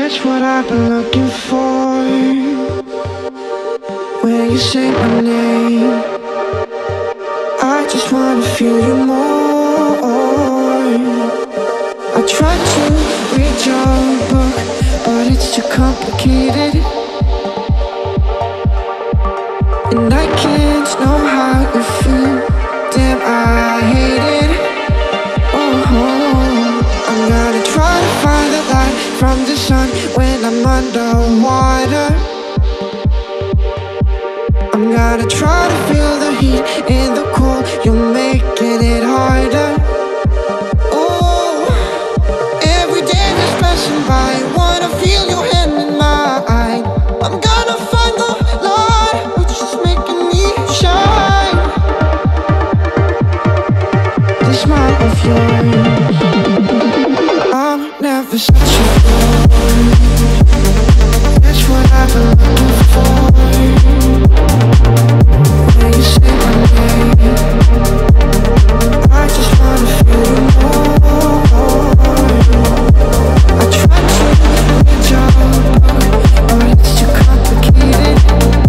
That's what I've been looking for. When you say my name, I just wanna feel you more. I tried to read your book, but it's too complicated, and I can't know how you feel. Damn, I hate it. Oh, I'm gonna try to find the light from the sun when I'm underwater. I'm gonna try to feel the heat in the cold. You're making it harder. Oh, every day that's passing by, wanna feel your hand in mine. I'm gonna find the light, which is making me shine. The smile of yours, I'll never set you down. That's what I've been looking for. When you say my name, I just wanna feel you more. I tried to read your book, but it's too complicated,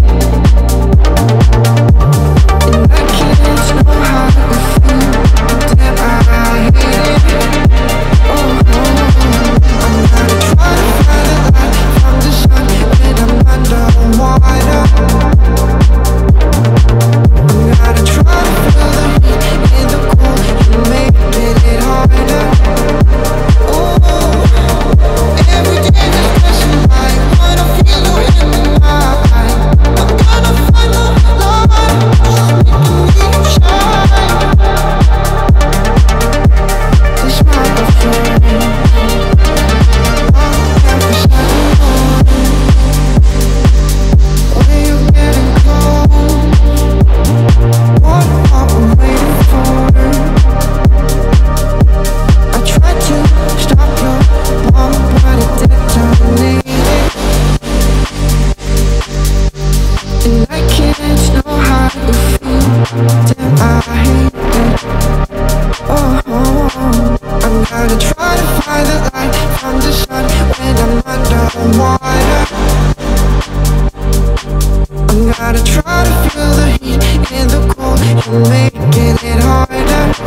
and I can't know how you feel. Damn, I hate it. Oh, I'm gonna try to find the light from the sun when I'm underwater. I'm gonna try to feel the heat in the cold. You're making it harder. Oh, every day that's passing by, wanna feel your hand in mine. I'm gonna find the light, just making me shine. The smile of yours, I'll never settle. When you're getting close, what are we waiting for? I tried to stop your bomb, but it detonated, and I can't know how you feel. Damn, I hate it. Oh, I'm gonna try to find the light from the sun when I'm underwater. I'm gonna try to feel the heat in the cold. You're making it harder.